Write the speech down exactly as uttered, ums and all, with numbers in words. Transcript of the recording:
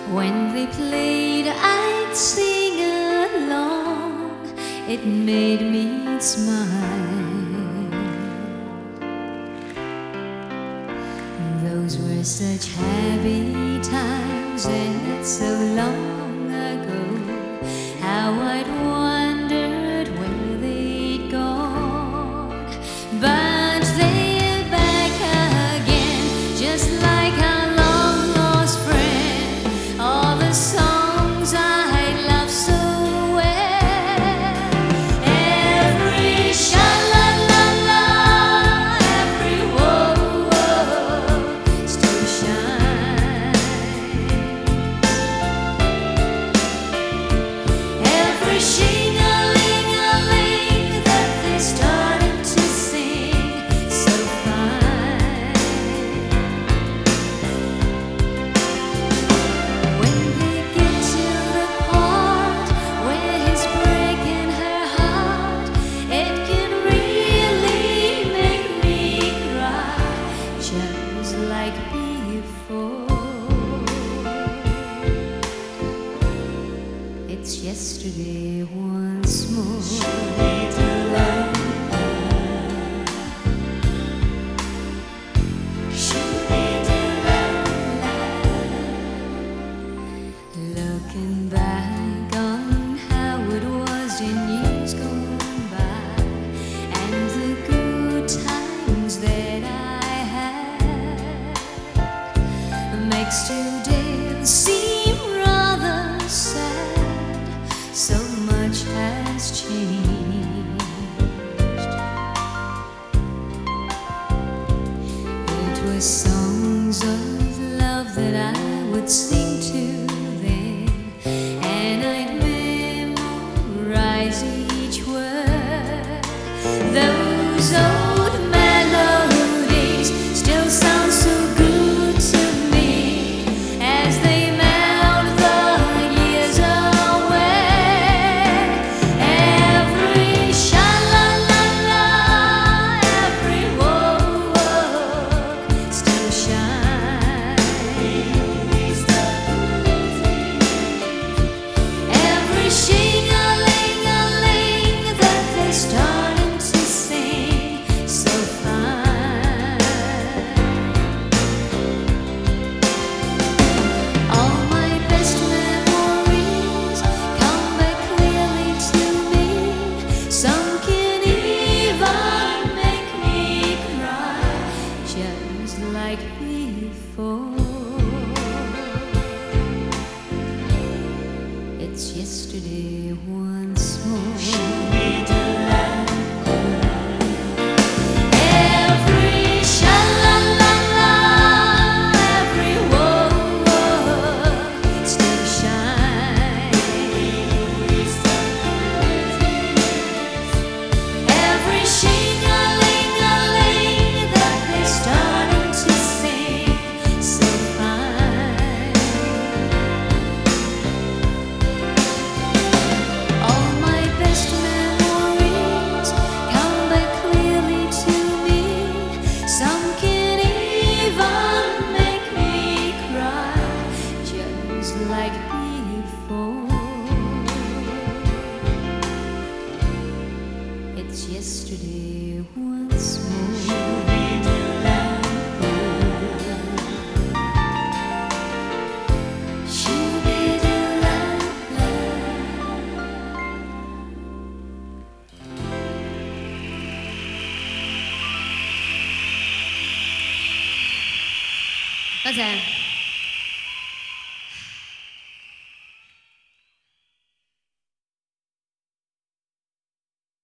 When they played, I'd sing along. It made me smile. Those were such happy times, and that's so long ago. How I'd wondered where they'd gone, but they're back again, just like our long lost friend. All the songs I love so well, every sha-la-la-la, every whoa-whoa still shine. Every shing-a-ling-a-ling that they started to sing so fine. When they get to the part where he's breaking her heart, it can really make me cry, just like before. It's yesterday once more. Looking back on how it was in years gone by, and the good times that I had, makes today seem rather sad. So much has changed. It was songs of love that I would sing to them, and I'd memorize each word. Those old melodies still sound so good to me as they melt the years away. Every sha-la-la-la, every whoa-whoa still shine. Every shing-a-ling-a-ling that they're starting to sing so fine. All my best memories come back clearly to me. Some can even make me cry, just like before. It's yesterday once more. Every sha-la-la-la, every whoa-whoa still shine. Every shing-a-ling-a-ling that they're starting to sing so fine. All my best memories come back clearly to me. Some can even make me cry, just like before. It's yesterday once more. That's it.